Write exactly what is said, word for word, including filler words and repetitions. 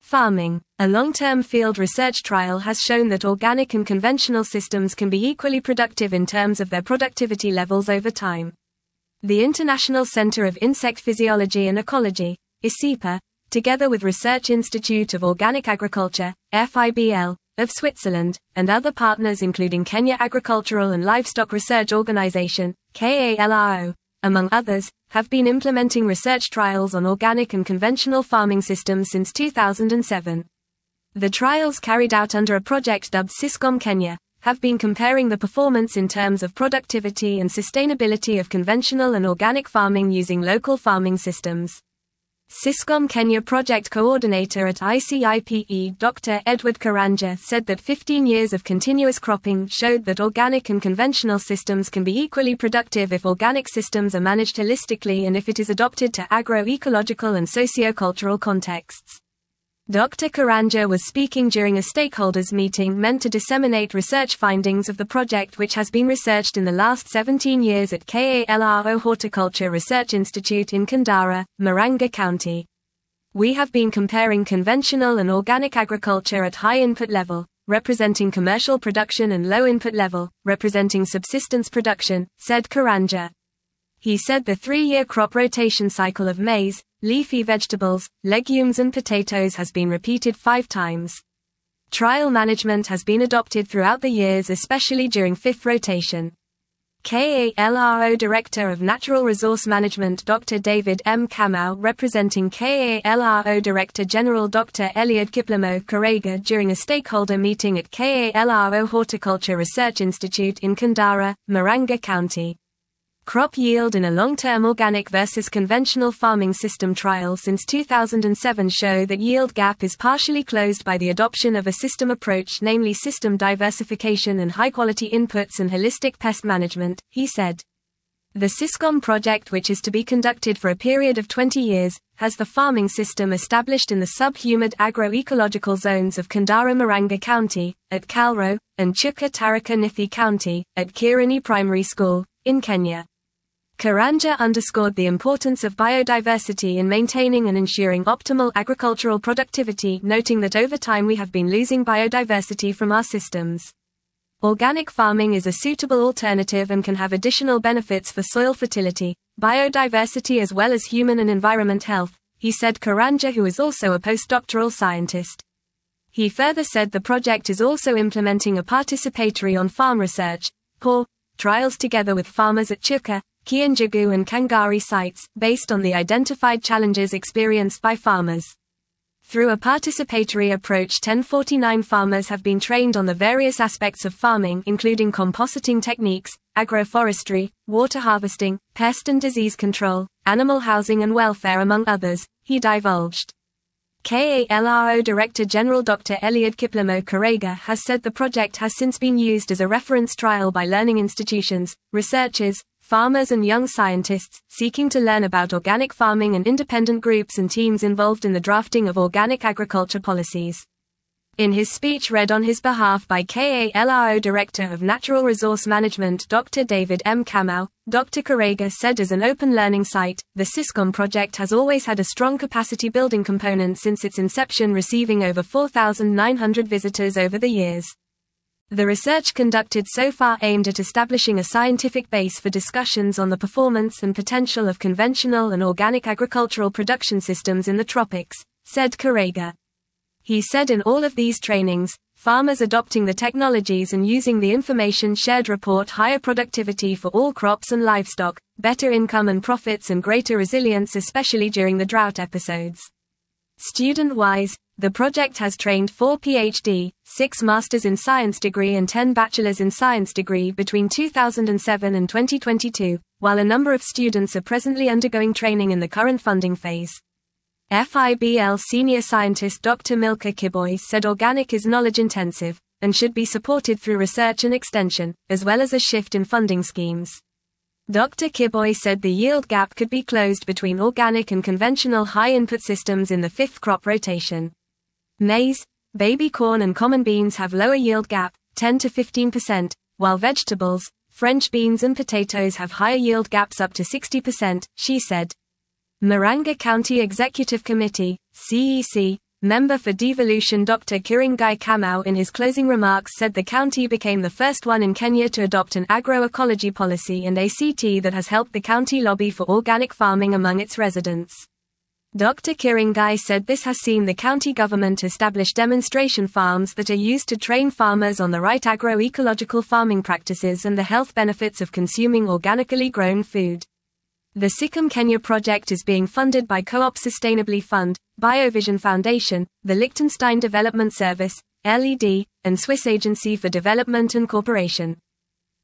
Farming. A long-term field research trial has shown that organic and conventional systems can be equally productive in terms of their productivity levels over time. The International Center of Insect Physiology and Ecology, I C I P A, together with Research Institute of Organic Agriculture, F I B L, of Switzerland, and other partners including Kenya Agricultural and Livestock Research Organization, K A L R O, among others, have been implementing research trials on organic and conventional farming systems since two thousand seven. The trials, carried out under a project dubbed Syscom Kenya, have been comparing the performance in terms of productivity and sustainability of conventional and organic farming using local farming systems. Syscom Kenya project coordinator at I C I P E Doctor Edward Karanja said that fifteen years of continuous cropping showed that organic and conventional systems can be equally productive if organic systems are managed holistically and if it is adopted to agroecological and socio-cultural contexts. Doctor Karanja was speaking during a stakeholders meeting meant to disseminate research findings of the project, which has been researched in the last seventeen years at K A L R O Horticulture Research Institute in Kandara, Murang'a County. We have been comparing conventional and organic agriculture at high input level, representing commercial production, and low input level, representing subsistence production, said Karanja. He said the three-year crop rotation cycle of maize, leafy vegetables, legumes and potatoes has been repeated five times. Trial management has been adopted throughout the years, especially during fifth rotation. K A L R O Director of Natural Resource Management Doctor David M. Kamau, representing K A L R O Director General Doctor Eliud Kiplimo Karega during a stakeholder meeting at K A L R O Horticulture Research Institute in Kandara, Murang'a County. Crop yield in a long-term organic versus conventional farming system trial since two thousand seven show that yield gap is partially closed by the adoption of a system approach, namely system diversification and high-quality inputs and holistic pest management, he said. The Syscom project, which is to be conducted for a period of twenty years, has the farming system established in the sub-humid agroecological zones of Kandara Murang'a County, at Kalro, and Chuka Tharaka Nithi County, at Kirani Primary School, in Kenya. Karanja underscored the importance of biodiversity in maintaining and ensuring optimal agricultural productivity, noting that over time we have been losing biodiversity from our systems. Organic farming is a suitable alternative and can have additional benefits for soil fertility, biodiversity as well as human and environment health, he said. Karanja, who is also a postdoctoral scientist. He further said the project is also implementing a participatory on-farm research, P O R, trials together with farmers at Chuka, Kianjugu and Kangari sites, based on the identified challenges experienced by farmers. Through a participatory approach, ten forty-nine farmers have been trained on the various aspects of farming, including compositing techniques, agroforestry, water harvesting, pest and disease control, animal housing and welfare, among others, he divulged. K A L R O Director General Doctor Eliud Kiplimo Karega has said the project has since been used as a reference trial by learning institutions, researchers, farmers and young scientists seeking to learn about organic farming, and independent groups and teams involved in the drafting of organic agriculture policies. In his speech read on his behalf by K A L R O Director of Natural Resource Management Doctor David M. Kamau, Doctor Karega said as an open learning site, the Syscom project has always had a strong capacity building component since its inception, receiving over four thousand nine hundred visitors over the years. The research conducted so far aimed at establishing a scientific base for discussions on the performance and potential of conventional and organic agricultural production systems in the tropics, said Karega. He said in all of these trainings, farmers adopting the technologies and using the information shared report higher productivity for all crops and livestock, better income and profits, and greater resilience, especially during the drought episodes. Student-wise, the project has trained four P H D, six Masters in Science degree and ten Bachelors in Science degree between two thousand seven and twenty twenty-two, while a number of students are presently undergoing training in the current funding phase. F I B L senior scientist Doctor Milka Kiboy said organic is knowledge-intensive, and should be supported through research and extension, as well as a shift in funding schemes. Doctor Kiboy said the yield gap could be closed between organic and conventional high-input systems in the fifth crop rotation. Maize, baby corn and common beans have lower yield gap, ten to fifteen percent, while vegetables, French beans and potatoes have higher yield gaps up to sixty percent, she said. Murang'a County Executive Committee, C E C, Member for Devolution Doctor Kiringai Kamau in his closing remarks said the county became the first one in Kenya to adopt an agroecology policy and A C T that has helped the county lobby for organic farming among its residents. Doctor Kiringai said this has seen the county government establish demonstration farms that are used to train farmers on the right agroecological farming practices and the health benefits of consuming organically grown food. The Sikkim Kenya project is being funded by Co-op Sustainably Fund, BioVision Foundation, the Liechtenstein Development Service, L E D, and Swiss Agency for Development and Cooperation.